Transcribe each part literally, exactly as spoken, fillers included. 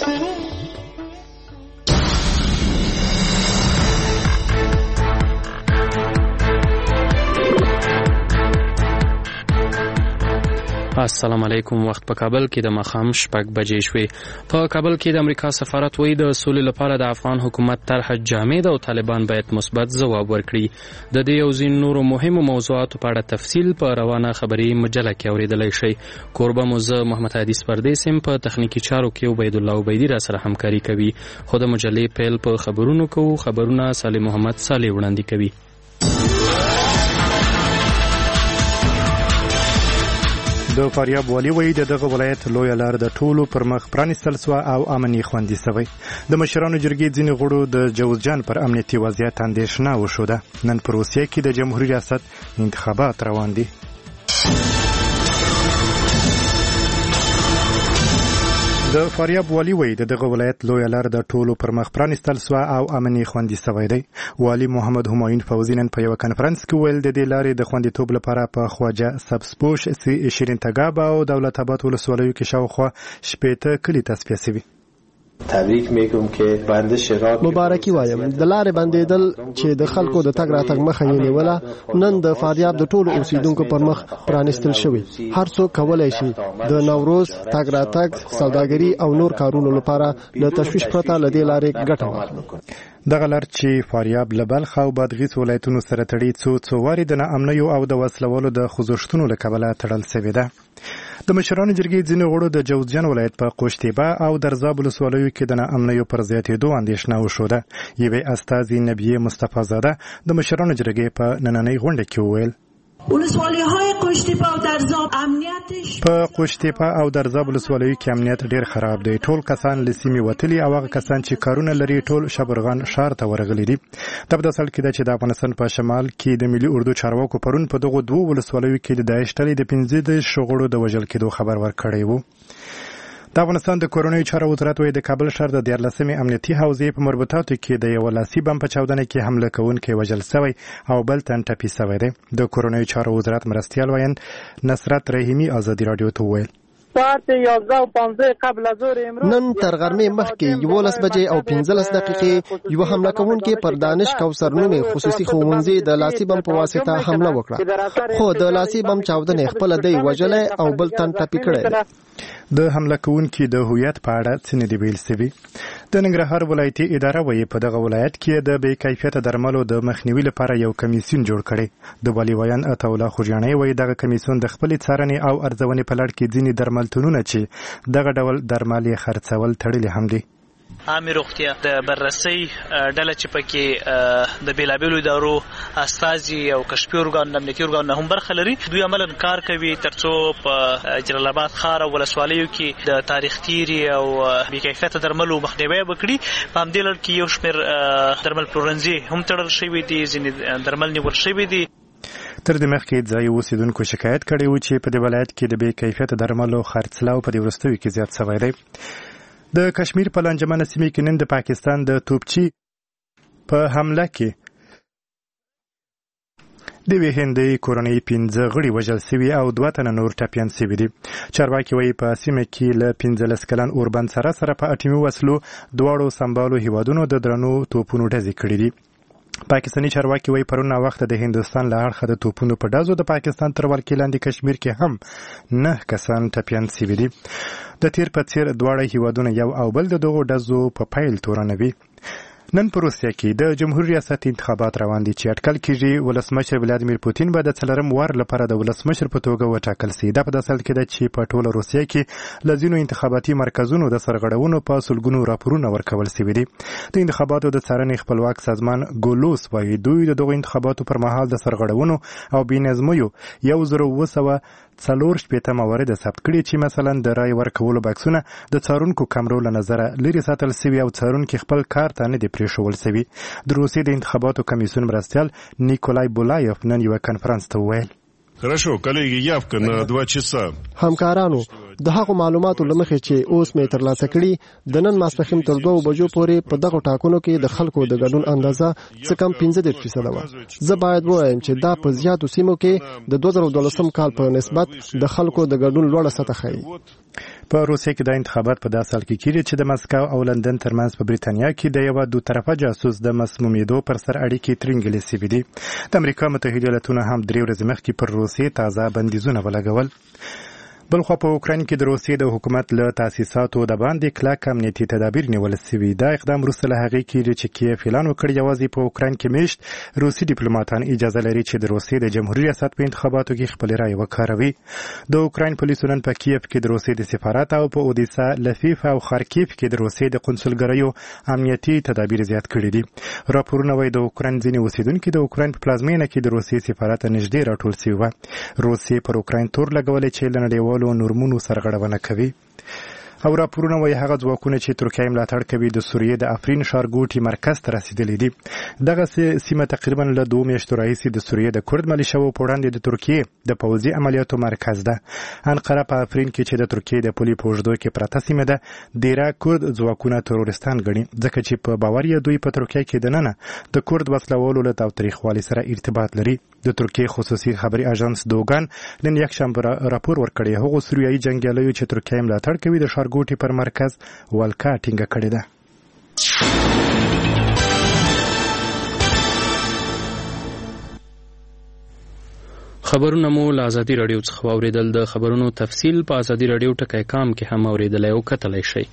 السلام علیکم. وخت په کابل کې د ماښام شپږ بجې شوې. په کابل کې د امریکا سفارت وایي د سولې لپاره د افغان حکومت طرح جامد او طالبان باید مثبت ځواب ورکړي. د دې یو ځین نورو مهمو موضوعاتو په اړه تفصیل په روانه خبري مجله کې اوریدلای شئ. کوربه مو زه محمد حدیث پردیس هم په تخنیکی چارو کې عبید الله عبیدی را سره همکاري کوي. خو د مجلې پیل په خبرونو کوو. خبرونه صالح محمد صالح وړاندې کوي. د فاریاب والي وایي د دغه ولایت لویه لار د ټولو پر مخ پرانیستل سوه او امني خوندي سوی. د مشرانو جرګې ځینې غړو د جوزجان پر امنیتي وضعیت اندېښنه وښوده. نن په روسیه کې د جمهوري ریاست انتخابات روان دي. د فاریاب والي وایي د دغه ولایت لویه لار د ټولو پر مخ پرانیستل سوه او امني خوندي سوی دی. والي محمد همایون فوزي نن په یوه کنفرانس کې ویل د دې لارې د خوندیتوب لپاره په خواجه سبزپوش، شیرین تګاب او دولت آباد ولسوالیو کې شاوخوا شپېته کلي تصفیه شوي. تبریک میگم که بنده شراک مبارکی وایم د لارې بندیدل چې د خلکو د تګ راتګ مخه یې نیوله نن د فاریاب د ټولو اوسیدونکو پر مخ پرانیستل شوی. هر څوک کولای شي د نوروز تګ راتګ، سوداګري او نور کارونو لپاره له تشویش پرته له دې لارې ګټه واخلي. دغه لار چې فاریاب له بلخ او بادغیس ولایتونو سره تړي څو څو وارې د ناامنیو او د وسلوالو د خوځښتونو له کبله تړل شوې ده. د مشرانو جرګې ځینې غړو د جوزجان ولایت په قوشتیبه او درزاب ولسوالیو کې د ناامنیو پر زیاتېدو اندېښنه وښوده. یوې استازي نبیه مصطفی زاده د مشرانو جرګې په نننۍ غونډه کې وویل ولسوالی‌های قوشتیپه او درزاب امنیتش په قوشتیپه او درزاب ولسوالیو کې امنیت ډیر خراب دی. ټول کسان له سیمې وتلي او هغه کسان چې کارونه لري ټول شبرغان ښار ته ورغلي دي. دا په داسې حال کې ده چې د افغانستان په شمال کې د ملي اردو چارواکو پرون په دغو دوو ولسوالیو کې د داعش ډلې د پنځه دېرش غړو د وژل کېدو خبر ورکړی و. د افغانستان د کورنیو چارو وزارت وایي د کابل ښار د دیارلسمې امنیتي حوزې په مربوطاتو کې د یوه لاسي بم په چاودنه کې حمله کوونکی وژل سوی او بل تن ټپي سوی دی. د کورنیو چارو وزارت مرستیال وایي نصرت رحیمي ازادي راډیو ته وویل ساعت یازده و پانزده قبل از ظهر امروز نن تر غرمې مخکې یولس بجې او پنځلس دقیقې یو حمله کوونکی پر دانش کوثر نومي خصوصي ښوونځي د لاسي بم په واسطه حمله وکړه، خو د لاسي بم چاودنې خپله دی وژلی او بل تن ټپي کړی دی. د حمله کوونکي د هویت په اړه څه نه دي ویل سوي. د ننګرهار ولایتي اداره وایي په دغه ولایت کې د بې کیفیته درملو د مخنیوي لپاره یو کمیسیون جوړ کړی. د والي ویان عطاالله خوږیاڼی وایي دغه کمیسیون د خپلې څارنې او ارزونې په لړ کې ځینې درملتونونه چې دغه ډول درمل یې خرڅول تړلي هم دي. عامې روغتیا د بررسۍ ډله چې پکې د بیلابیلو ادارو استازي او کشفي ارګان امنیتي ارګانونه هم برخه لري. دوی عملاً کار کوي ترڅو په جلال آباد ښار او ولسوالیو کې د تاریخ تیري او بې کیفیته درملو مخنیوی وکړي. په همدې لړ کې یو شمېر درمل پلورنځي هم تړل شوي دي، ځینې درمل نیول شوي دي. تر دې مخکې ځایي اوسیدونکو شکایت کړی و چې په دې ولایت کې د بې کیفیته درملو خرڅلاو په دې وروستیو کې زیات شوی دی. د کشمیر په لانجمنه سیمه کې نن د پاکستان د توپچي په حمله کې د یوې هندۍ کورنۍ پنځه غړي وژل سوي او دوه تنه نور ټپیان سوي دي. چارواکي وایي په سیمه کې له پنځلس کلن اوربند سره سره په اټومي وسلو دواړو سمبالو هیوادونو د درنو توپونو ډزې کړي دي. پاکستاني چارواکي وایي پرون وخت د هندوستان له اړخه د توپونو په ډزو د پاکستان تر ولکې لاندې کشمیر کې هم نه کسان ټپیان سوي دي. د تیر په څیر دواړه هیوادونه یو او بل د دغو ډزو په پیل تورنوي. نن په روسیه کې د جمهور ریاست انتخابات روان دي چې اټکل کېږي ولسمشر ولادیمیر پوتین به د څلورم وار لپاره د ولسمشر په توګه وټاکل شي. دا په داسې حال کې ده چې په ټوله روسیه کې له ځینو انتخاباتي مرکزونو د سرغړونو په سلګونو راپورونه ورکول شوي دي. د انتخاباتو د څارنې خپلواک سازمان ګولوس وایي دوی د دغو انتخاباتو پر مهال د سرغړونو او بېنظمیو یو زر اوه سوه څلور شپېته موارد ثبت کړي چې مثلا د رای ورکولو بکسونه د څارونکو کمرو له نظره لرې ساتل سوي او څارونکي خپل کار ته نه دي پرېښول سوي. د روسیې د انتخاباتو کمیسیون مرستیال نیکولای بولایف نن یوه کنفرانس ته وویل Хорошо, коллеги, явка на два часа. همکارانو د هغو معلوماتو لمخې چې اوس مې ترلاسه کړي د نن ماسپښین تر دوو بجو پورې په دغو ټاکنو کې د خلکو د ګډون اندازه څه کم پنځه دېرش فیصده وه. زه باید ووایم چې دا په زیاتو سیمو کې د دوه زره دولسم کال په نسبت د خلکو د ګډون لوړه سطح ښیي. په روسیه کې د انتخابات په داسې حال کې کېږي چې د مسکو او لندن ترمنځ په بریتانیا کې د یوه دو طرفه جاسوس د مسمومیدو پر سر اړیکې ترینګلې سوي دي. د امریکا متحده ایالتونو هم درې ورځې مخکې پر روسیې تازه بندیزونه ولګول. بلخوا په اوکراین کې د روسیې د حکومت له تاسیساتو د باندې کلک امنیتي تدابیر نیول سوي. دا اقدام وروسته له هغې کېږي چې کیف اعلان وکړ یوازې په اوکراین کې میشت روسي ډیپلوماتان اجازه لري چې د روسیې د جمهوري ریاست په انتخاباتو کې خپلې رایې وکاروي. د اوکراین پولیسو نن په کیف کې د روسیې د سفارت او په اودیسا، لفیف او خارکیف کې د روسیې د قونسلګریو امنیتي تدابیر زیات کړي دي. راپورونه وايي د اوکراین ځینې اوسیدونکي د اوکراین په پلازمینه کې د روسیې سفارت نږدې راټول سوي وو. روسیې پر اوکراین تور لګولې چې له نړیوالو نورمونو سرغړونه کوي. او راپورونه وايي هغه ځواکونه چې ترکیه ملاتړ کوي د سوریې د افرین ښارګوټي مرکز ته رسیدلي دي. دغه سیمه تقریبا له دوه میاشتو راهیسې د سوریې د کورد ملیشیاو په وړاندې د ترکیې د پوځي عملیاتو مرکز ده. انقره په افرین کې چې د ترکیې د پولې په اوږدو کې پرته سیمه ده ډیره کورد ځواکونه ترورستان ګڼي، ځکه چې په باور یې دوی په ترکیه کې دننه د کورد وسلوالو له تاوتریخوالي سره ارتباط لري. د ترکیې خصوصي خبري اژانس دوګان نن یکشنبه راپور ورکړی هغو سوریایي جنګیالیو چې ترکیه ملاتړ کوي د ښارګوټي پر مرکز ولکه ټینګه کړې ده. خبرونه مو له ازادي راډیو څخه واورېدل. د خبرونو تفصیل په ازادي راډیو ټکی کام کې هم اورېدلی او کتلی شئ.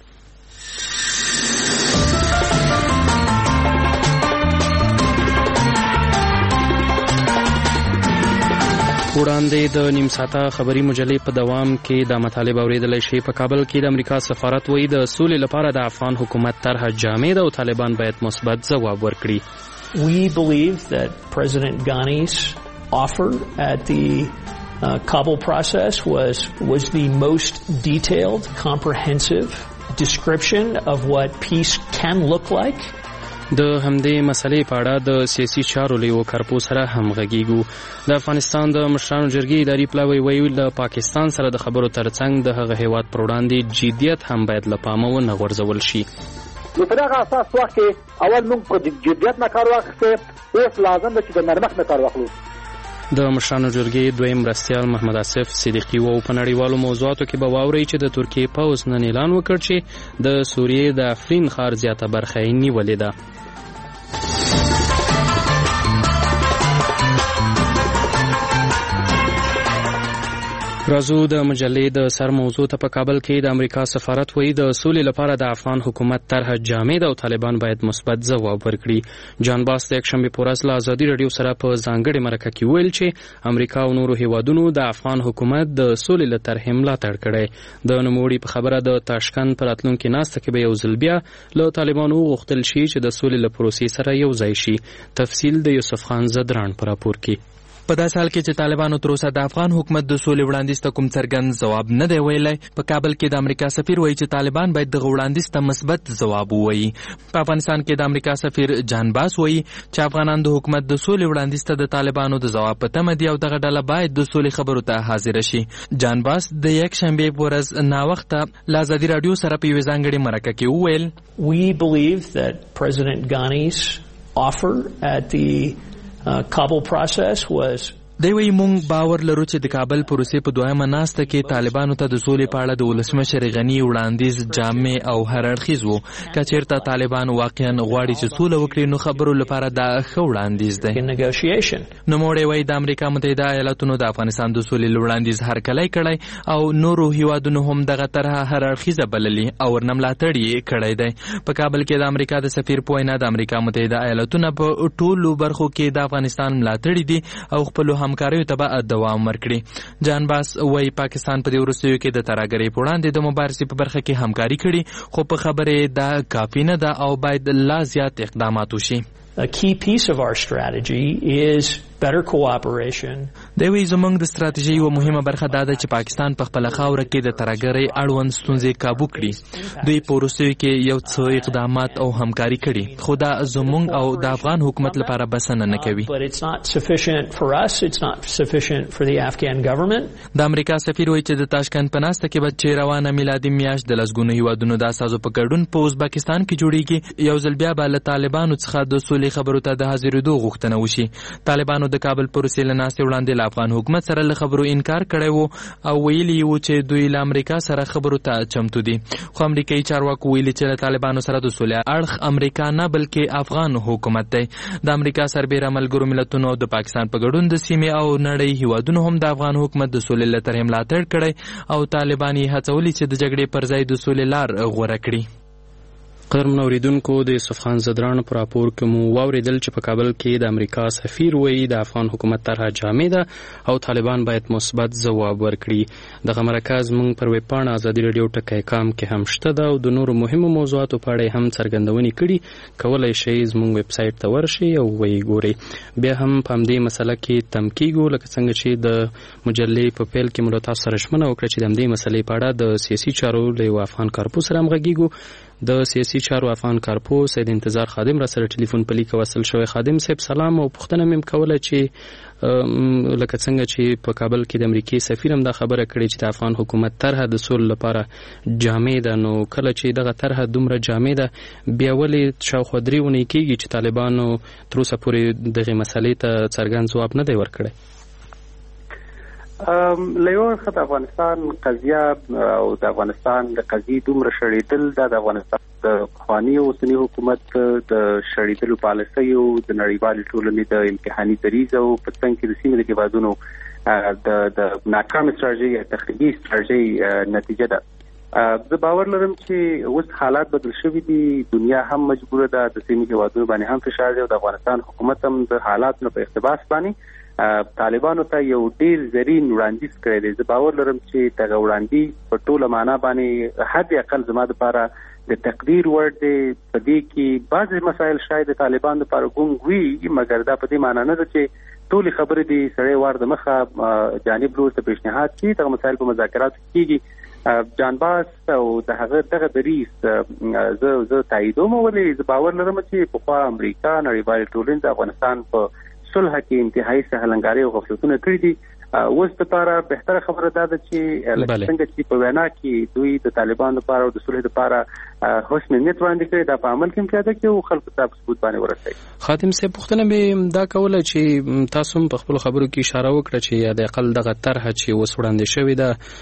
وړاندې د نیم ساعته خبري مجلې په دوام کې دا مطالب اورېدلی شي. په کابل کې د امریکا سفارت وایي د سولې لپاره د افغان حکومت طرح جامد او طالبان باید مثبت ځواب ورکړي. We believe that President Ghani's offer at the uh, Kabul process was was the most detailed, comprehensive description of what peace can look like. د همدې مسلې په اړه د سیاسي چارو لیو کارپو سره هم غږیږو. د افغانستان د مشرانو جرګې اداري پلاوی ویل د پاکستان سره د خبرو ترڅنګ د هغه هیواد پر وړاندې جدیت هم باید له پامه ونه غورځول شي. نو په دغه اساس وخت کې اول موږ په جدیت نه کار واخیسته، اوس لازم ده چې د نرمښت نه کار واخلو. د مشرانو جرګې دویم مرستیال محمد آصف صدیقي وو په نړیوالو موضوعاتو کې به واوري چې د ترکیې پوځ نن اعلان وکړ چې د سوریې د افرین ښار زیاته برخه یې نیولې ده. راځو د مجلې د سر موضوع ته. په کابل کې د امریکا سفارت وایي د سولې لپاره د افغان حکومت طرح جامد او طالبان باید مثبت ځواب ورکړي. جان باس د یکشنبې په ورځ له ازادي راډیو سره په ځانګړې مرکه کې ویل چې امریکا او نورو هیوادونو د افغان حکومت د سولې له طرحې ملاتړ کړی. د نوموړي په خبره د تاشکند په راتلونکي ناسته کې به یو ځل بیا له طالبانو وغوښتل شي چې د سولې له پروسې سره یو ځای شي. تفصیل د یوسف خان زدران په راپور کې. په داسې حال کې چې طالبانو تر اوسه د افغان حکومت د سولې وړاندیز ته کوم څرګند ځواب نه دی ویلی، په کابل کې د امریکا سفیر وایي چې طالبان باید دغه وړاندیز ته مثبت ځواب ووایي. په افغانستان کې د امریکا سفیر جان باس وایي چې افغانان د حکومت د سولې وړاندیز ته د طالبانو د ځواب په تمه دي او دغه ډله باید د سولې خبرو ته حاضره شي. جان باس د یکشنبې په ورځ ناوخته له ازادي راډیو سره په یوې ځانګړې مرکه کې وویل We believe that President Ghani's offer at the uh, Kabul process was دی وی مونږ باور لرو چې د کابل پروسې په دویمه ناسته کې طالبانو ته د سولې په اړه د ولسمشر غني وړاندیز جامع او هر اړخیز و. که چېرته طالبان واقعا غواړي چې سوله وکړي نو خبرو لپاره دا ښه وړاندیز دی. نوموړی وایي د امریکا متحده ایالاتونو د افغانستان د سولې وړاندیز هرکلی کړی او نورو هیوادونو هم دغه طرحه هر اړخیزه بللي او ورنه ملاتړ یې کړی دی. په کابل کې د امریکا د سفیر په وینا د امریکا متحده ایالاتونه په ټولو برخو کې د افغانستان ملاتړي دي او خپلو همکاریو ته به دوام ورکړي. جان باس وایي پاکستان په دې وروستیو کې د ترهګرۍ په وړاندې د مبارزې په برخه کې همکاري کړي، خو په خبرې دا کافي نه ده او باید لا زیات اقدامات وشي. A key piece of our strategy is better cooperation. دوی زمونږ د ستراتیژۍ یوه مهمه برخه دا ده چې پاکستان په خپله خاوره کې د ترهګرۍ اړوند ستونزې کابو کړي. دوی په وروستیو کې یو څه اقدامات او همکاري کړي، خو دا زمونږ او د افغان حکومت لپاره بسنه نه کوي. But it's not sufficient for us, it's not sufficient for the Afghan government. د امریکا سفیر وایي چې د تاشکند په ناسته کې به چې روانه میلادي میاشت د لسګونو هیوادونو د اساسو په ګډون په ازبکستان کې جوړیږي، یو ځل بیا به له طالبانو څخه د سولې خبرو ته د حاضرېدو غوښتنه وشي. طالبانو د کابل پروسې له ناستې وړاندې له د افغان حکومت سره له خبرو انکار کړی وو او ویلي وو چې دوی له امریکا سره خبرو ته چمتو دي. خو امریکایي چارواکو ویلي چې له طالبانو سره د سولې اړخ امریکا نه بلکې افغان حکومت دی. د امریکا سربېره ملګرو ملتونو د پاکستان په ګډون د سیمې او نړۍ هیوادونو هم د افغان حکومت د سولې له طرحې ملاتړ کړی او طالبان یې هڅولي چې د جګړې پر ځای د سولې لار غوره کړي. قدرمن اوریدونکو د یوسف خان زدران پر راپور کې مو واوریدل چې په کابل کې د امریکا سفیر وایي د افغان حکومت طرحه جامع ده او طالبان باید مثبت ځواب ورکړي. دغه مرکز مونږ پر ویب پاڼه ازادي رادیو ټکی کام کې هم شته ده او د نورو مهمو موضوعاتو په اړه هم څرګندونې کړي. کولای شئ زموږ ویب سایټ ته ورشئ او ویې ګورئ. بیا هم په همدې مسله کې تم کیږو لکه څنګه چې د مجلې په پیل کې مو له تاسو سره ژمنه وکړه چې د همدې مسلې په اړه د سیاسي چارو له یو افغان کارپو سره همغږیږو. د سیاسي چارو افغان کارپو سید انتظار خادم را سره ټلیفون په لیک وصل شوی. خادم صاحب سلام او پوښتنه مې کوله چې لکه څنګه چې په کابل کې د امریکای سفیر هم دا خبره کړې چې د افغان حکومت طرحه د سولې لپاره جامع ده، نو کله چې دغه طرحه دومره جامع ده بیا ولې شاوخوا درې اونۍ کېږي چې طالبانو تر اوسه پورې دغه مسلې ته څرګند ځواب نه دی ورکړی؟ له یو اړخه د افغانستان قضیه او د افغانستان د قضیې دومره شړېدل دا د افغانستان د پخواني اوسني حکومت د شړېدلو پالیسیو د نړیوالې ټولنې د امتحاني دریځ او په څنګ کې د سیمې د هېوادونو د د ناکامې استراتیژۍ یا تخریبي استراتیژۍ نتیجه ده. زه باور لرم چې اوس حالات بدل شوي دي، دنیا هم مجبوره ده، د سیمې هېوادونو باندې هم فشار دی او د افغانستان حکومت هم د حالاتو په اقتباس باندې طالبانو ته یو ډیر زرین وړاندیز کړی دی. زه باور لرم چې دغه وړاندیز په ټوله معنا باندې حد اقل زما دپاره د تقدیر وړ دی. په دې کې بعضې مسایل شاید د طالبانو دپاره ګونګ وي، مګر دا په دې معنا نه ده چې ټولې خبرې دي سړی وار د مخه جانب روز ته پیشنهاد کړي. دغه مسایل په مذاکراتو کېږي. جان باس او د هغه دغه دریځ زه زه تاییدوم، ولې زه باور لرم چې پخوا امریکا نړیوالې ټولنې د افغانستان په صلح کې انتهایی سهلنګاري او غفلتونه کړي دي. اوس لپاره بهتره خبره دا ده چې څنګه چې په وینا کې دوی د طالبانو لپاره او د صلح لپاره حسن نیت وړاندې کړي، دا په عمل کې پیاده کړي او خلکو ته په ثبوت باندې ورسوي. خادم صاحب پوښتنه مې دا کوله چې تاسو په خپلو خبرو کې اشاره وکړه چې د اقل دغه طرحه چې اوس وړاندې شوې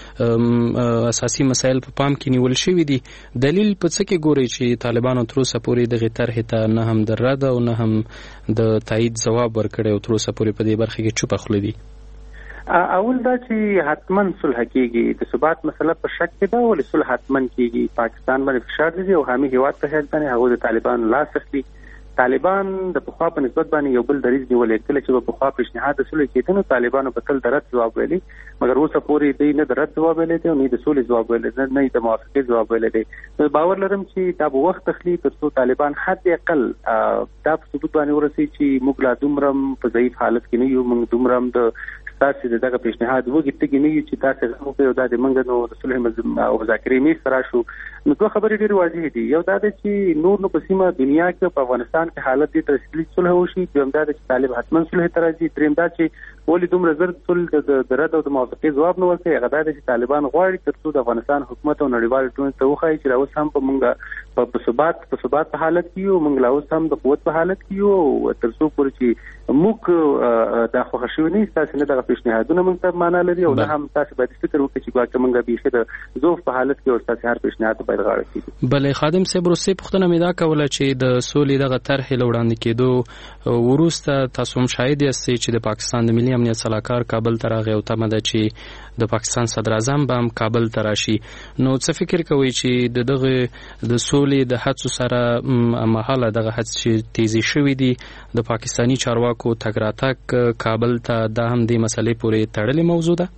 ده اساسي مسایل په پام کې نیول شوي دي. دلیل په څه کې ګورئ چې طالبانو تر اوسه پورې دغې طرحې ته نه هم د رد او نه هم د تایید ځواب ورکړی او تر اوسه پورې په دې برخه کې چوپه خوله دي؟ اول دا چې حتمن صلح کېږي، د ثبات مسله په شک کې ده، ولې صلح حتمن کېږي. پاکستان باندې فشار دی او حامي هیواد په هیڅ باندې هغه د طالبان لاس اخلي. طالبان د پخوا په نسبت باندې یو بل دریځ نیولې، کله چې په پخوا پیشنهاد د صلح کېده نو طالبانو په تل درت جواب ویلي، مګر اوس پورې دوی نه درت جواب ویلي دي او نه د صلح جواب ویلي دي، نه د موافقې جواب ویلي دي. نو باور لرم چې دا به وخت اخلي تر څو طالبان حد اقل دا په ثبوت باندې ورسي چې موږ لا دومره په ضعیف حالت کې نه یو، موږ دومره د تاسو دغه پیشنهاد وګورئ چې نه یو چې تاسو غوښتنه او د منګ نو د صلح او مذاکرې می سره شو. نو دوه خبرې ډېرې واضح دي. یو دا چې نور نو په سیمه دنیا کې په افغانستان کې حالت دې تر اصلي صلح وشي، دویم دا چې طالب حتمن صلح ته راځي، دریم دا چې ولې دومره زر صلح د رد او د موافقې جواب نه ورکوي. هغه دا چې طالبان غواړي تر څو د افغانستان حکومت او نړیوال ټولنې ته وښایي چې اوس هم په موږ په ثبات په ثبات په حالت کې یو، موږ لا اوس هم د قوت په حالت کې یو، تر څو پورې چې موږ د خوښ شوی نه تاسو نه دغه پیشنهادونه موږ ته معنا لري او نه هم تاسو باید فکر وکړئ چې ګواکې موږ به د ضعف په حالت کې او تاسو هر پیشنهاد باید غاړه کړئ. بلې خادم صاحب روسي پوښتنه مې دا کوله چې د سولې دغه طرحې له وړاندې کېدو وروسته تاسو هم شاهد یاستئ چې د پاکستان د ملي امنیت سلاکار کابل ته راغی او تمه ده چې د پاکستان صدر اعظم به هم کابل ته راشي. نو څه فکر کوئ چې د دغه د سولې د هڅو سره مهاله دغه هڅې چې تیزی شوي دي د پاکستاني چارواکو تګ راتګ کابل ته دا هم دې مسلې پورې تړلې موضوع ده؟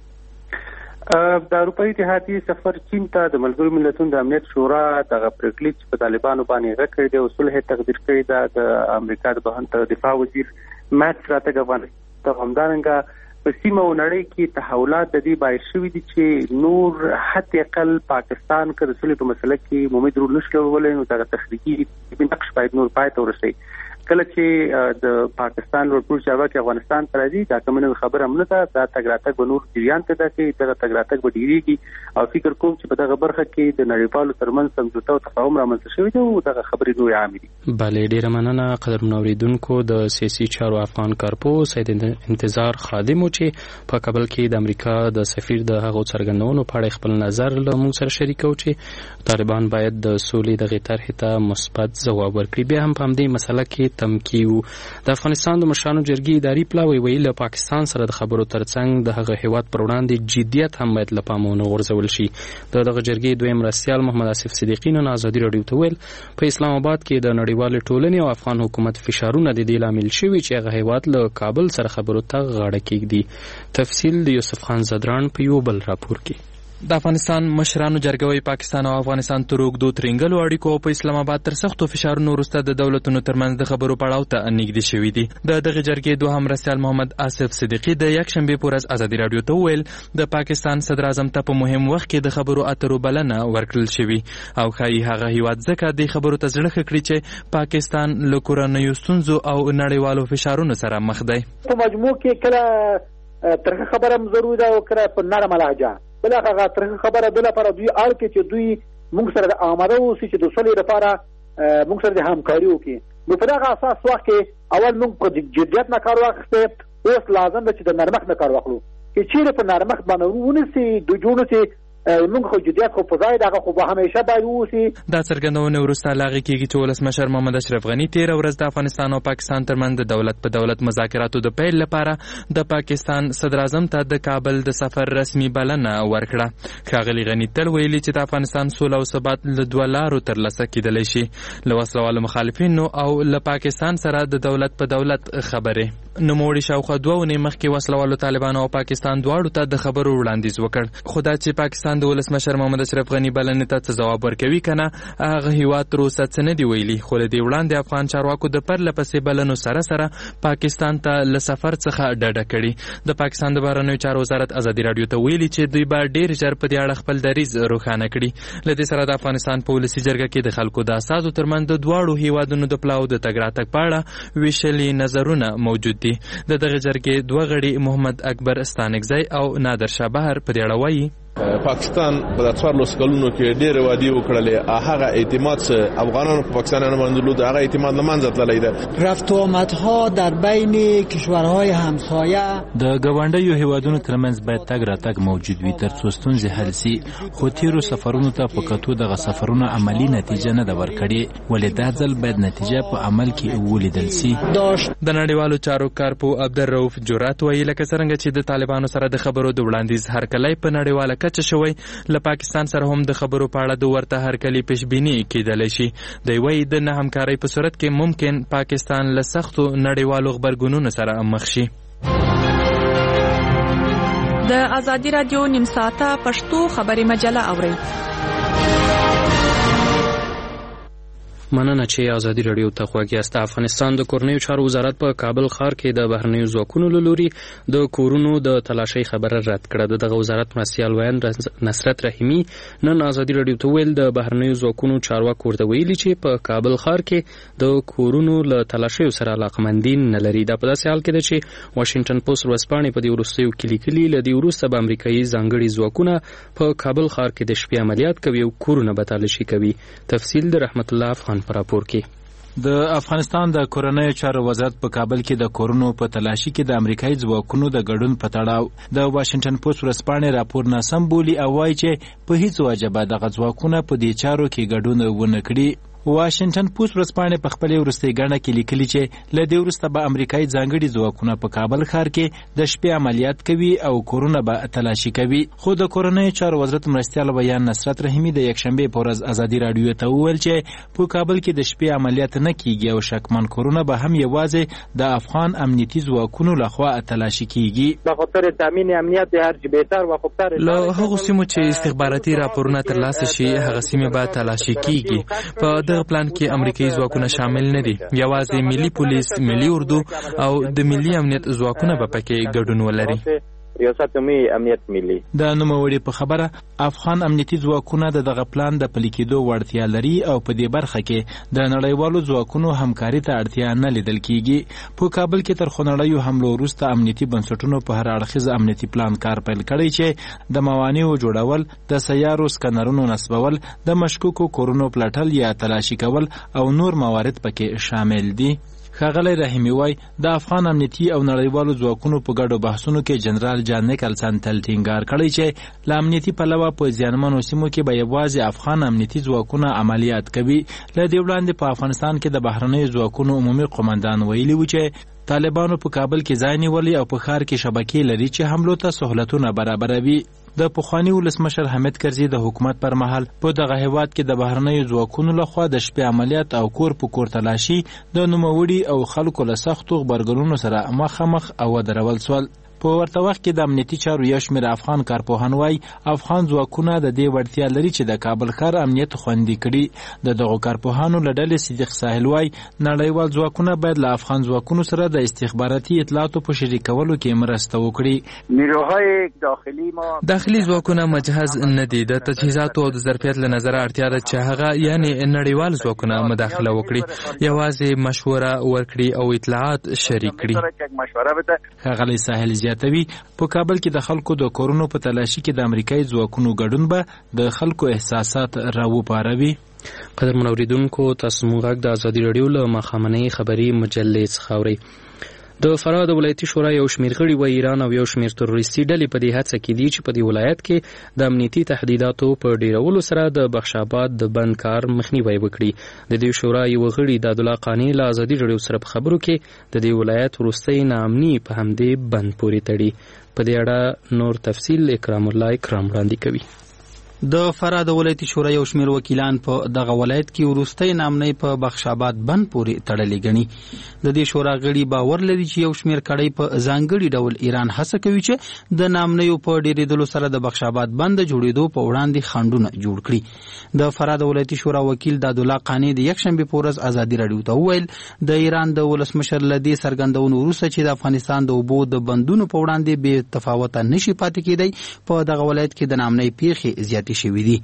د اروپایي اتحادیې سفر چین ته د ملګرو ملتونو د امنیت شورا دغه پریکړې چې په طالبانو باندې غږ کړی دی او صلح تقدیر کړی ده، د امریکا د بهرنی دفاع وزیر ماکس راتګ افغانستان ته همدارنګه په سیمه او نړۍ کې تحولات د دې باعث شوي دي چې نور حد اقل پاکستان که د صلح په مسله کې امید رول نشي کولی، نو دغه تخریبي نقش باید نور پای ته ورسوي. کله چې د پاکستان لوړپوړ چارواکي افغانستان ته راځي دا کومه خبره هم نه ده دا تګ راتګ به نور جریان پیدا کوي دغه تګ راتګ به ډیریږي او فکر کوم چې په دغه برخه کې د نړیوالو ترمنځ سمجوته او تفاهم رامنځته شوی دی او دغه خبرې نوې عامې دي. بلې ډیره مننه قدرمنو اوریدونکو د سیاسي چارو افغان کارپو سید انتظار خادم چې په کابل کې د امریکا د سفیر د هغو څرګندونو په اړه خپل نظر له موږ سره شریکو چې طالبان باید د سولې دغه طرحې ته مثبت ځواب ورکړي. بیا هم په همدې مسله کې تمکی وو. د افغانستان د مشرانو جرګې اداري پلاوی ویل له پاکستان سره د خبرو ترڅنګ د هغه هیواد پر وړاندې جدیت هم باید له پامه ونه غورځول شي. د دغه جرګې دویم مرستیال محمد آصف صدیقی نن ازادي راډیو ته ویل په اسلام آباد کې د نړیوال ټولنې او افغان حکومت فشارونه د دې لامل شوي چې هغه هیواد له کابل سره خبرو ته غاړه کېږدي. تفصیل د یوسف خان زدران په یو بل راپور کې. د افغانستان مشرانو جرګه پاکستان او افغانستان تر اوږدو ترنګلو اړیکو په اسلام آباد تر سختو فشارونو وروسته د دولتونو ترمنځ د خبرو پړاو ته نږدې شوي دي. د دغه جرګې دوهم مرستیال محمد آصف صدیقی د یکشنبې په ورځ ازادي راډیو ته وویل د پاکستان صدر اعظم ته په مهم وخت کې د خبرو اترو بلنه ورکړل شوي او ښایي هغه هیواد ځکه د خبرو ته زړه ښه کړي چې پاکستان له کورنیو ستونزو او نړیوالو فشارونو سره مخ دی. په مجموع کې کله ترخه خبره هم ضروري ده او کله په نرمه لهجه بل هغه ترخه خبره د لپاره دوی اړ کې چې دوی موږ سره د آماده اوسي چې د سولې لپاره موږ سره د همکاري وکړي. نو په دغه اساس وخت کې اول موږ په جدیت نه کار واخیسته اوس لازم ده چې د نرمښت نه کار واخلو چې چیرې په نرمښت باندې ونیسي د جوړو چې موږ خو جدیت خو په ځای دغه خو به همیشه باید ووسي. دا څرګندونه وروسته له هغې کېږي چې ولسمشر محمد اشرف غني تېره ورځ د افغانستان او پاکستان ترمنځ د دولت په دولت مذاکراتو د پیل لپاره د پاکستان صدر اعظم ته د کابل د سفر رسمي بلنه ورکړه. ښاغلي غني تل ویلي چې د افغانستان سوله او ثبات له دوه لارو ترلاسه کېدلی شي له وسلوالو مخالفینو او له پاکستان سره د دولت په دولت خبرې. نوموړي شاوخوا دوه اونۍ مخکې وسلوالو طالبانو او پاکستان دواړو ته د خبرو وړاندیز وکړ. خو دا چې پاکستان د ولسمشر محمد اشرف غني بلنې ته څه ځواب ورکوي که نه هغه هیواد تر اوسه څه نه دي ویلي. خو له دې وړاندې افغان چارواکو د پرله پسې بلنو سره سره پاکستان ته له سفر څخه ډډه کړې. د پاکستان د بهرنیو چارو وزارت ازادي راډیو ته ویلي چې دوی به ډېر ژر په دې اړه خپل دریځ روښانه کړي. له دې سره د افغانستان په ولسي جرګه کې د خلکو د اساسو ترمنځ د دواړو هیوادونو د پلاو د تګ راتګ په اړه ویشلي نظرونه موجود دي. د دغه جرګې دوه غړي محمد اکبر ستانکزی او نادر شاه بهر په دې اړه وایي پاکستان په څوارلس کلونو کې ډېرې وعدې وکړلې هغه اعتماد چې افغانانو په پاکستانیانو باندې درلود هغه اعتماد له منځه تللی ده. رفت و آمدها در بین کشورهای همسایه د ګاونډیو هیوادونو ترمنځ باید تګ راتګ موجود وي تر څو ستونزې حل سي. خو تیرو سفرونو ته په کتو دغه سفرونه عملي نتیجه نه ده ورکړې ولې دا ځل باید نتیجه په عمل کې ولیدل سي. د نړیوالو چارو کارپو عبدالرؤف جرات وایي لکه څرنګه چې د طالبانو سره د خبرو د وړاندیز هرکلی په نړیواله کچه شوی له پاکستان سره هم د خبرو په اړه د ورته هرکلي پیشبیني کېدلی شي. دی وایي د نه همکارۍ په صورت کې ممکن پاکستان له سختو نړیوالو غبرګونونو سره مخ شي. د ازادي راډیو نیم ساعته پښتو خبري مجله اورئ. مننه چې ازادي راډیو ته خواږه یاست. افغانستان د کورنیو چارو وزارت په کابل ښار کې د بهرنیو ځواکونو له لوري د کورونو د تلاشۍ خبره رد کړه. د دغه وزارت مرستیال ویان نصرت رحیمي نن ازادي راډیو ته ویل د بهرنیو ځواکونو چارواکو ورته ویلي چې په کابل ښار کې د کورونو له تلاشیو سره علاقمندین نه لري. دا په داسې حال کې ده چې واشنګټن پوسټ ورځپاڼې په دې وروستیو کې لیکلي له دې وروسته به امریکایي ځانګړي ځواکونه په کابل ښار کې د شپې عملیات کوي او کورونه به تلاشي کوي. تفصیل د رحمت الله افغان پر راپور کې. د افغانستان د کورنیو چارو وزارت په کابل کې د کورونو په تلاشي کې د امریکایي ځواکونو د ګډون په تړاو د واشنګټن پوسټ ورځپاڼې راپور ناسم بولي او وایي چې په هیڅ وجه به دغه ځواکونه په دې چارو کې ګډون ونه کړي. واشنګټن پوسټ ورځپاڼې په خپلې وروستۍ ګڼه کې لیکلي چې له دې وروسته به امریکایي ځانګړي ځواکونه په کابل ښار کې د شپې عملیات کوي او کورونه به تلاشي کوي. خو د کورنیو چارو وزارت مرستیال ویان نصرت رحیمي د یکشنبې په ورځ ازادي راډیو ته وویل چې په کابل کې د شپې عملیات نه کیږي او شکمن کورونه به هم یوازې د افغان امنیتي ځواکونو لخوا تلاشي کیږي. به خاطر تامین امنیت هر چی بهتر و خوبتر له هغو سیمو چې استخباراتي راپورونه ترلاسه شي هغه سیمې به تلاشي کیږي. په دغه پلان کې امریکایي ځواکونه شامل نه دي. یوازې ملي پولیس، ملي اردو او د ملي امنیت ځواکونه به پکې ګډون ولري. ریاست عمومی امنیت ملی. د نوموړي په خبره افغان امنیتي ځواکونه د دغه پلان د پلي کېدو وړتیا لري او په دې برخه کې د نړیوالو ځواکونو همکاري ته اړتیا نه لیدل کیږي. په کابل کې تر خونړیو حملو وروسته امنیتي بنسټونو په هر اړخیز امنیتي پلان کار پیل کړی چې د موانعو جوړول، د سیارو سکنرونو نصبول، د مشکوکو کورونو پلټل یا تلاشي کول او نور موارد پکې شامل دي. ښاغلی رحیمي وای د افغان امنیتي او نړیوالو ځواکونو په ګډو بحثونو کې جنرال جان نیکلسن تل ټینګار کړی چې له امنیتي پلوه په زیانمنو سیمو کې به یوازې افغان امنیتي ځواکونه عملیات کوي. له دې وړاندې په افغانستان کې د بهرنیو ځواکونو عمومي قومندان ویلي و چې طالبانو په کابل کې ځای نیولی او په ښار کې شبکې لري چې حملو ته سهولتونه برابروي. د پخواني ولسمشر حامد کرزي د حکومت پر مهال په دغه هیواد کې د بهرنیو ځواکونو لخوا د شپې عملیات او کور په کور تلاشي د نوموړي او خلکو له سختو غبرګونونو سره مخامخ او ودرول سول. په ورته وخت کې د امنیتي چارو یو شمېر افغان کارپوهان وایي افغان ځواکونه د دې وړتیا لري چې د کابل ښار امنیت خوندي کړي. د دغو کارپوهانو له ډلې صدیق ساحل وایي نړیوال ځواکونه باید له افغان ځواکونو سره د استخباراتي اطلاعاتو په شریکولو کې مرسته وکړي. نیروهای داخلي ما داخلي ځواکونه مجهز نه دي. د تجهیزاتو او د ظرفیت له نظره اړتیا ده چې هغه یعنی نړیوال ځواکونه مداخله وکړي، یوازې مشوره ورکړي او اطلاعات شریک کړي. ښاغلی ساحل زیاتوي په کابل کې د خلکو د کورونو په تلاشي کې د امریکایي ځواکونو ګډون به د خلکو احساسات راوپاروي. قدر منوریدونکو تاسو موږ د ازادي رادیو له مخامنۍ خبري مجلې څخه اورئ. د فراه د ولایتي شورا یو شمېر غړي و ایران او یو شمېر تروریستي ډلې په دې هڅه کې دي چې په دې ولایت کې د امنیتي تهدیداتو په ډیرولو سره د بخش آباد د بند کار مخنیوی وکړي. د دې شورا یو غړي د عبدالله قانی له ازادي رادیو سره په خبرو کې د دې ولایت وروستی ناامني په همدې بند پورې تړي. په دې اړه نور تفصیل اکرام الله اکرام وړاندې کوي. د فراه د ولایتي شورا یو شمېر وکیلان په دغه ولایت کې وروستی ناامنۍ په بخش آباد بند پورې تړلې ګڼي. د دې شورا غړي باور لري چې یو شمېر کړۍ په ځانګړي ډول ایران هڅه کوي چې د ناامنیو په ډېرېدلو سره د بخش آباد بند جوړېدو په وړاندې خنډونه جوړ کړي. د فراه د ولایتي شورا وکیل د عبدالله قانی د یکشنبې په ورځ ازادي راډیو ته وویل د ایران د ولسمشر له دې څرګندونو وروسته چې د افغانستان د اوبو د بندونو په وړاندې بې تفاوته نشي پاتې کېدی په دغه ولایت کې د ناامنۍ پیښې زیاتې شوي دي.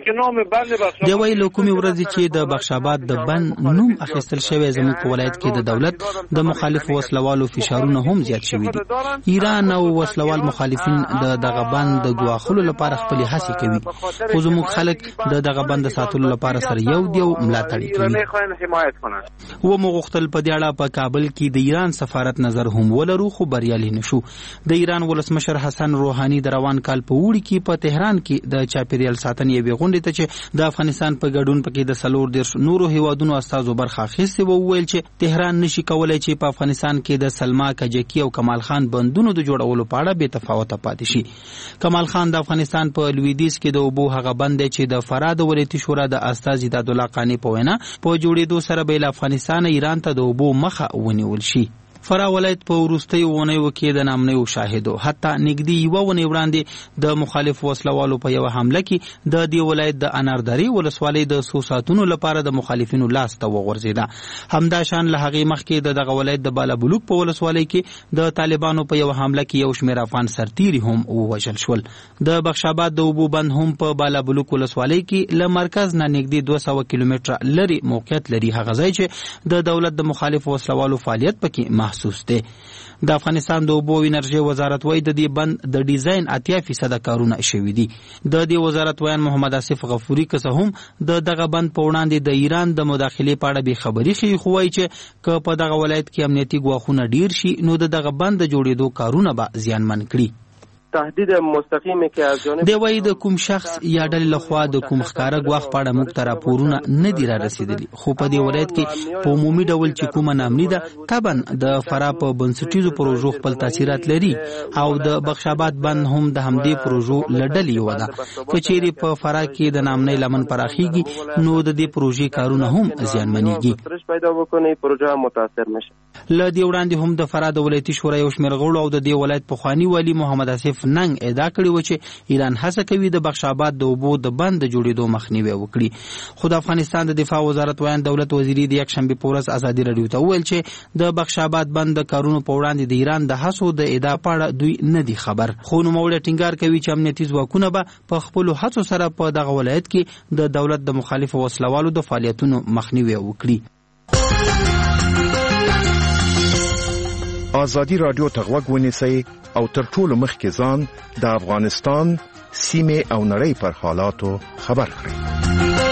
دی وایي له کومې ورځې چې د بخش آباد د بند نوم اخیستل شوی زموږ په ولایت کې د دولت د مخالفو وسلوالو فشارونه هم زیات شوي دي. ایران او وسلوال مخالفین د دغه بند د ګواښلو لپاره خپلې هڅې کوي، خو زموږ خلک د دغه بند د ساتلو لپاره سره یو دی او ملاتړ کوي. و مو غوښتل په دې اړه په کابل کې د ایران سفارت نظر هم ولرو، خو بریالي نشو. د ایران ولسمشر حسن روحاني د روان کال په اوړي کې په تهران کې د چاپیریال ساتنې یوې غونډې ته چې د افغانستان په ګډون پکې د څلور دېرش نورو هیوادونو استازو برخه اخیستې وه، وویل چې تهران نشي کولی چې په افغانستان کې د سلما، کجکي او کمال خان بندونو د جوړولو په اړه بې تفاوته پاتې شي. کمال خان د افغانستان په لویدیځ کې د اوبو هغه بند دی چې د فراه د ولایتي شورا د استازي د عبدالله قاني په وینا په جوړېدو سره به له افغانستانه ایران ته د اوبو مخه ونیول شي. فراه ولایت په وروستیو اونیو کې د ناامنیو شاهدو، حتی نږدې یوه اونۍ وړاندې د مخالفو وسلوالو په یوه حمله کې د دې ولایت د اناردرې ولسوالۍ د څو ساعتونو لپاره د مخالفینو لاس ته وغورځېده. همداشان له هغې مخکې د دغه ولایت د بالابلوک په ولسوالۍ کې د طالبانو په یوه حمله کې یو شمېر افغان سرتیري هم ووژل شول. د بخش آباد د اوبو بند هم په بالابلوک ولسوالۍ کې له مرکز نه نږدې دوه سوه کیلومتره لرې موقعیت لري، هغه ځای چې د دولت د مخالفو وسلوالو فعالیت پکې محسوس دی. د افغانستان د اوبو او انرژۍ وزارت وایي د دې بند د ډیزاین اتیا فیصده کارونه شوي دي. د دې وزارت ویان محمد آصف غفوري که څه هم د دغه بند په وړاندې د ایران د مداخلې په اړه بېخبري ښیي، خو وایي چې که په دغه ولایت کې امنیتي ګواښونه ډیر شي نو د دغه بند د جوړېدو کارونه به زیانمن کړي. تهدید مستقیمی که از جانب دی وایي د کوم شخص یا ډلې لخوا د کوم ښکاره ګواښ په اړه موږ ته راپورونه نه دي را رسېدلي، خو په دې ولایت کې په عمومي ډول چې کومه ناامني ده طبعا د فراه په بنسټیزو پروژو خپل تاثیرات لري او د بخش آباد بند هم د همدې پروژو له ډلې یوه ده. که چیرې په فراه کې د ناامنۍ لمن پراخېږي نو د دې پروژې کارونه هم زیانمنېږي. پیدا وکړي پروژه متاثر نشي. له دې وړاندې هم د فراه د ولایتي شورا یو شمېر غړو او د دې ولایت پخواني والي محمد آصف ننګ ادعا کړې و چې ایران هڅه کوي د بخش آباد د اوبو د بند د جوړېدو مخنیوي وکړي. خو د افغانستان د دفاع وزارت وایي دولت وزیری د یکشنبه په ورځ ازادي رادیو ته وویل چې د بخش آباد بند د کارونو په وړاندې د ایران د هڅو د ادعا په اړه دوی نه دي خبر. خو نوموړی ټینګار کوي چې امنیتي ځواکونه به په خپلو هڅو سره په دغه ولایت کې د دولت د مخالفو وسلوالو د فعالیتونو مخنیوي وکړي. آزادي رادیو ته غوږ ونیسئ او تر ټولو مخکې ځان د افغانستان سیمې او نړۍ پر حالاتو خبر کړئ.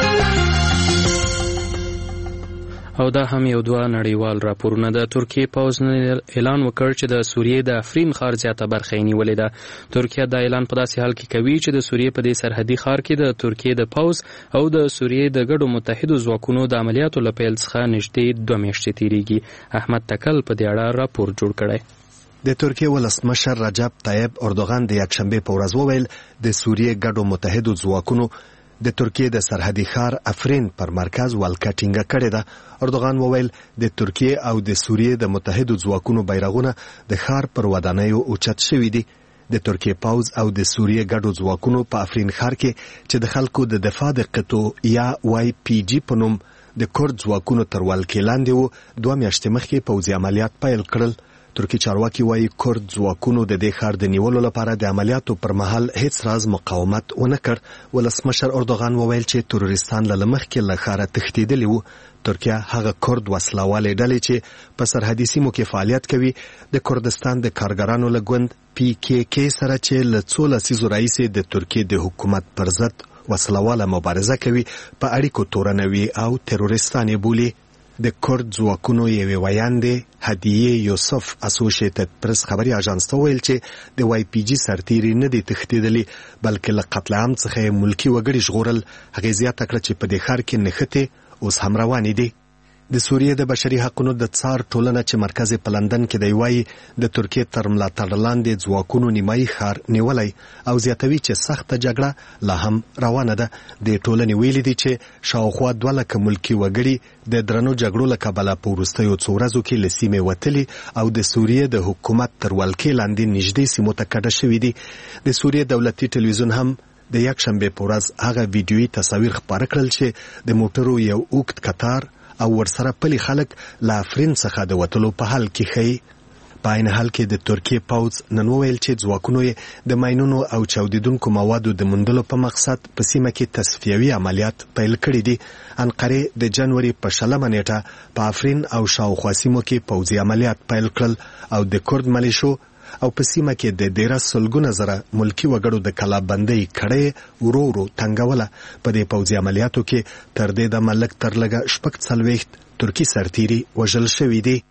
او دا هم یو دوه نړیوال راپورونه. د ترکیه پوز اعلان وکړ چې د سوریې د افرین ښار زیاته برخه یې نیولې ده. ترکیه دا اعلان په داسې حال کې کوي چې د سوریې په دې سرحدي ښار کې د ترکیه د پوز او د سوریې د ګډو متحدو ځواکونو د عملیاتو له پیل څخه نږدې دوه میاشتې تېرېږي. احمد تکل په دې اړه راپور جوړ کړی. د ترکیه ولسمشر رجب طیب اردوغان د یکشنبه په ورځ وویل د سوریې ګډو متحدو ځواکونو د ترکیه د سرحدي ښار افرین پر مرکز ولکه ټینګه کړې ده. اردوغان وویل د ترکیه او د سوریې د متحدو ځواکونو بیرغونه د ښار پر ودانیو اوچت شوي دي. د ترکیه پوز او د سوریې ګډو ځواکونو په افرین ښار کې چې د خلکو د دفاع د قطو یا وای پی جی په نوم د کورد ځواکونو تر ولکې لاندې وو دوه میاشتې مخکې پوځي عملیات پیل کړل. ترکی چارواکي وایي کورد ځواکونو د دې ښار د نیولو لپاره د عملیاتو پر مهال هیڅ راز مقاومت ونه کړ. ولسمشر اردوغان وویل چې تروریستان له مخکې له ښاره تښتېدلي وو. ترکیه هغه کورد وسلوالې ډلې چې په سرحدي سیمو کې فعالیت کوي د کردستان د کارګرانو له ګوند پی کې کې سره چې له څو لسیزو راهیسې د ترکیې د حکومت پر ضد وسلواله مبارزه کوي په اړیکو تورنوي او تروریستان بولي. د کورد ځواکونو یوې ویاندې هدیه یوسف اسوسییټډ پریس خبري اژانس ته ویل چې د وای پی جی سرتیري نه دي تښتېدلي بلکې له قتل عام څخه ملکی وګړي ژغورل. هغې زیاته کړه چې په دې ښار کې نښتې اوس هم روانې دي. د سوریې د بشري حقوقو د څار ټولنه چې مرکز په لندن کې دی وایي د ترکیې تر ملاتړ لاندې ځواکونو نیمایي ښار نیولی او زیاتوي چې سخته جګړه لا هم روانه ده. د ټولنې ویلي دي چې شاوخوا دوه لکه ملکي وګړي د درنو جګړو له کبله په وروستیو څو ورځو کې له سیمې وتلي او د سوریې د حکومت تر ولکې لاندې نږدې سیمو ته کډه شوي دي. د سوریې دولتي ټلویزیون هم د یکشنبه په ورځ هغه ویډیويي تصاویر خپاره کړل چې د موټرو یو اوږد قطار او ورسره پلي خلک له افرین څخه د وتلو په حال کې ښیي. په عین حال کې د ترکیې پوځ نن وویل چې ځواکونو یې د ماینونو او چاودیدونکو موادو د موندلو په مقصد په سیمه کې تصفیوي عملیات پیل کړي دي. انقرې د جنوري په شلمه نیټه په افرین او شاوخوا سیمو کې پوځي عملیات پیل کړل او د کورد ملیشو او په سیمه کې د ډیره سلګونه زره ملکی وګړو د کلابندۍ کړې ورو ورو تنګوله. په دې پوځي عملیاتو کې تر دې د ملک تر لږه شپږ څلوېښت ترکی سرتیري وژل شوي دي.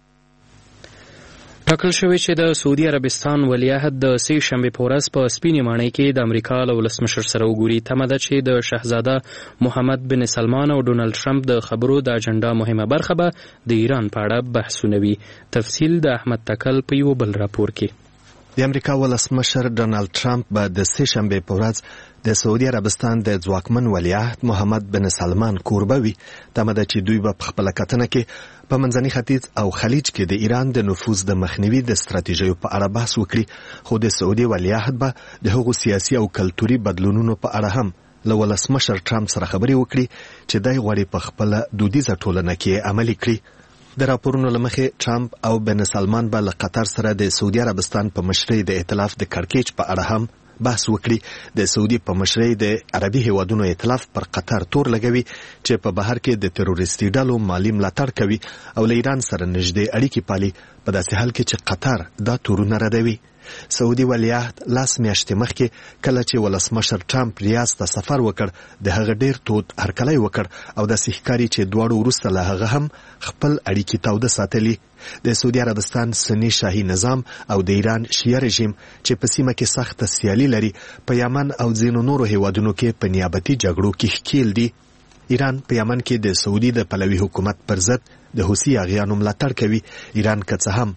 ټاکل شوی چې د سعودي عربستان ولیعهد د سې شنبې په ورځ په سپینې ماڼۍ کې د امریکا له ولسمشر سره وګوري. تمه ده چې د شهزاده محمد بن سلمان او ډونالد ټرمپ د خبرو د اجنډا مهمه برخه به د ایران په اړه بحثونه وي. تفصیل د احمد تکل په یو بل راپور کې. د امریکا ولسمشر ډونالد ټرمپ به د سې شنبې په ورځ د سعودي عربستان د ځواکمن ولیعهد محمد بن سلمان کوربه وي. تمه ده چې دوی به په خپله کتنه کې په منځني ختیځ او خلیج کې د ایران د نفوذ د مخنیوي د ستراتیژیو په اړه بحث وکړي. خو د سعودي ولیعهد به د هغو سیاسي او کلتوري بدلونونو په اړه هم له ولسمشر ټرمپ سره خبرې وکړي چې دی غواړي په خپله دودیزه ټولنه کې عملي کړي. د راپورونو له مخې ټرمپ او بن سلمان به له قطر سره د سعودي عربستان په مشرۍ د ائتلاف د کړکېچ په اړه هم بحث وکړي. د سعودي په مشرۍ د عربي هیوادونو ائتلاف پر قطر تور لګوي چې په بهر کې د تروریستي ډلو مالي ملاتړ کوي او له ایران سره نږدې اړیکې پالي، په داسې حال کې چې قطر دا تورونه ردوي. سعودي ولیعهد لاس میاشتې مخکې کله چې ولسمشر ټرمپ ریاض ته سفر وکړ د هغه ډیر تود هرکلی وکړ او داسې ښکاري چې دواړو وروسته له هغه هم خپل اړیکې تاوده ساتلي. د سعودي عربستان سني شاهي نظام او د ایران شیعه رژیم چې په سیمه کې سخته سیالي لري په یمن او ځینو نورو هیوادونو کې په نیابتي جګړو کې ښکیل دي. ایران په یمن کې د سعودي د پلوي حکومت پر ضد د حوثي اغیانو ملاتړ کوي. ایران که څه هم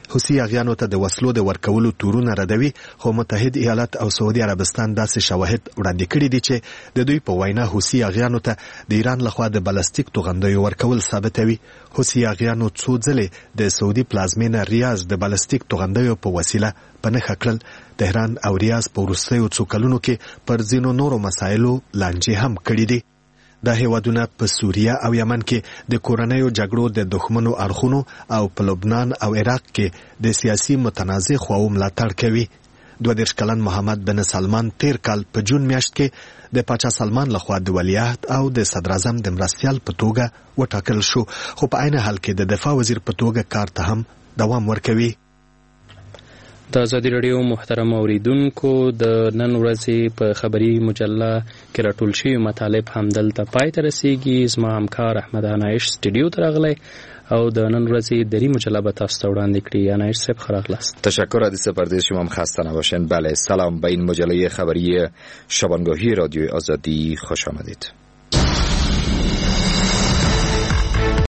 حوثي اغیانو ته د وسلو د ورکولو تورونه ردوي، خو متحد ایالات او سعودي عربستان داسې شواهد وړاندې کړي دي چې د دوی په وینا حوثي اغیانو ته د ایران لخوا د بلستیک توغندیو ورکول ثابتوي. حوثي اغیانو څو ځلې د سعودي پلازمینه ریاض د بلستیک توغندیو په وسیله په نښه کړل. تهران او ریاض په وروستیو څو کلونو کې پر ځینو نورو مسایلو لانجې هم کړي دي. دا هیوادونه په سوریه او یمن کې د کورنیو جګړو د دښمنو اړخونو او په لبنان او عراق کې د سیاسي متنازع خواو ملاتړ کوي. دوه دېرش کلن محمد بن سلمان تیر کال په جون میاشت کې د پاچا سلمان لخوا د ولیعهد او د صدر اعظم د مرستیال په توګه وټاکل شو، خو په عین حال کې د دفاع وزیر په توګه کار ته هم دوام ورکوي. د ازادي راډیو محترم اوریدونکو، د نن ورځې په خبري مجله کې راټول شوي مطالب همدلته پای ته رسیږي. زما همکار احمد انایش استودیو ته راغلی او د نن ورځې دری مجله به تاسو ته وړاندې کړي. انایش صاحب ښه راغلاست. تشکر حدیث پردیس، شما هم خسته نباشین. بله، سلام، به این مجله خبری شبانگاهی رادیو آزادی خوش آمدید.